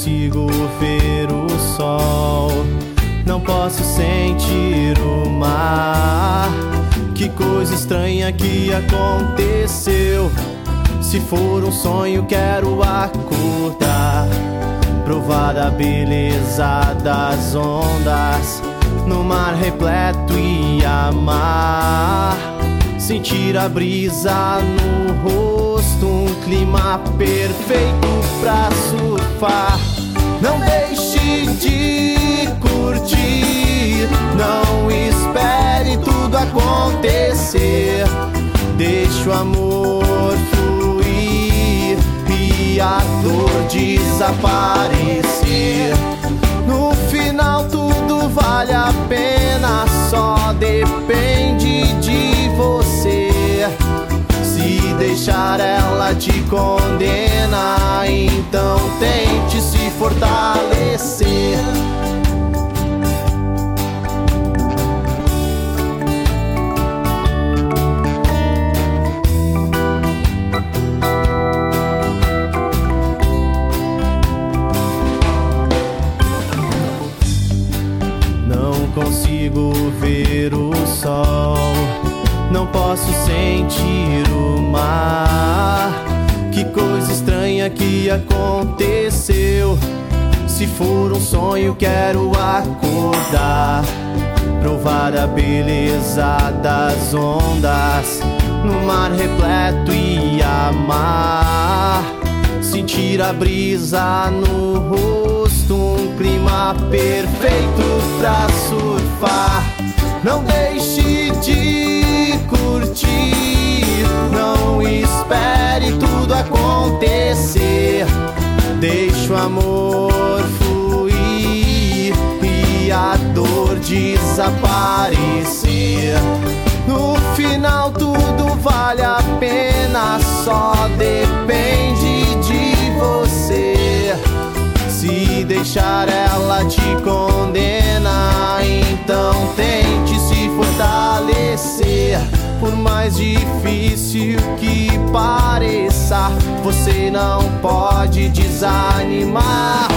consigo ver o sol, não posso sentir o mar. Que coisa estranha que aconteceu. Se for um sonho, quero acordar, provar a beleza das ondas no mar repleto e amar. Sentir a brisa no rosto, um clima perfeito pra surfar. Não deixe de curtir, não espere tudo acontecer. Deixe o amor fluir e a dor desaparecer. No final tudo vale a pena, só depende de você. Se deixar ela te condena, então tente se fortalecer. Consigo ver o sol, não posso sentir o mar. Que coisa estranha que aconteceu. Se for um sonho, quero acordar, provar a beleza das ondas no mar repleto e amar. Sentir a brisa no rosto, um clima perfeito pra surfar. Não deixe de curtir, não espere tudo acontecer. Deixe o amor fluir e a dor desaparecer. No final tudo vale a pena, só depende de você. Se deixar ela te condena, então tente se fortalecer. Por mais difícil que pareça, você não pode desanimar.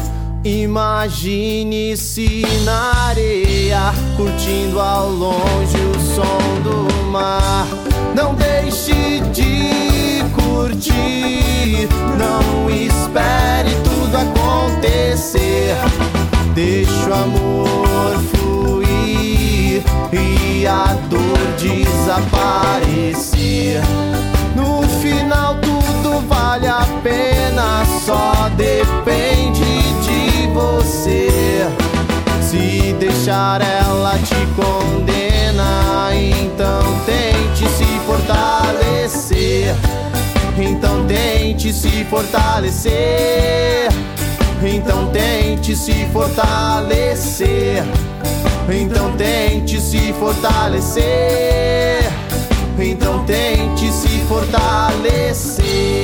Imagine-se na areia, curtindo ao longe o som do mar. Não deixe de curtir, não espere tudo acontecer. Deixe o amor fluir e a dor desaparecer. No final tudo vale a pena, só depende de você. Se deixar ela te condena, então tente se fortalecer. Então tente se fortalecer. Então tente se fortalecer. Então tente se fortalecer. Então tente se fortalecer.